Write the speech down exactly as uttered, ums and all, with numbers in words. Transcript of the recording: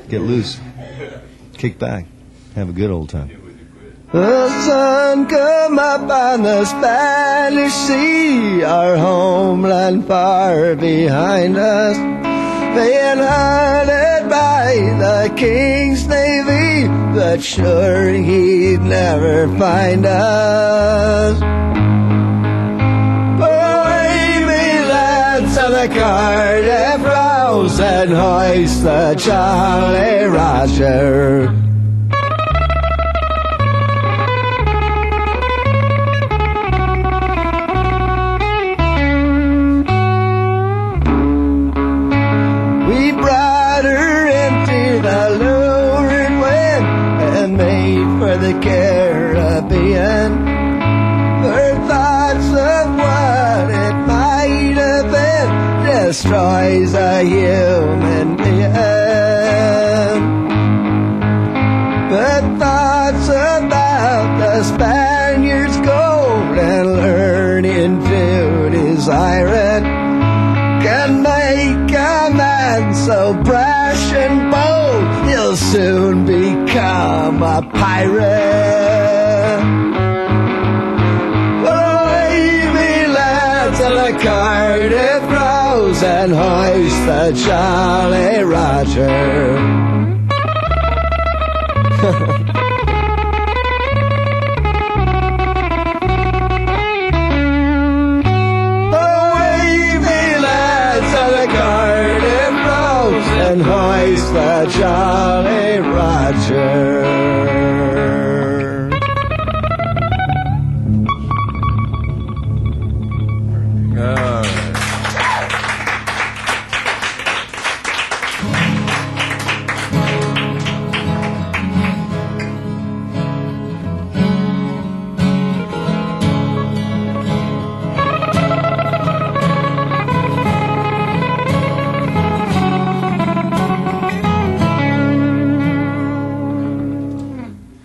Get loose. Kick back. Have a good old time. The sun come up on the Spanish Sea, our homeland far behind us, being hunted by the King's Navy, but sure he'd never find us. Away me lads on the Cardiff Rouse and hoist the Jolly Roger. The Caribbean, her thoughts of what it might have been destroys a human being. But thoughts about the Spaniards' gold and learning to desire it can make a man so brash and bold he'll soon become a pirate. Away me lads on the Cardiff Rouse and hoist the Jolly Roger. And hoist the Jolly Roger.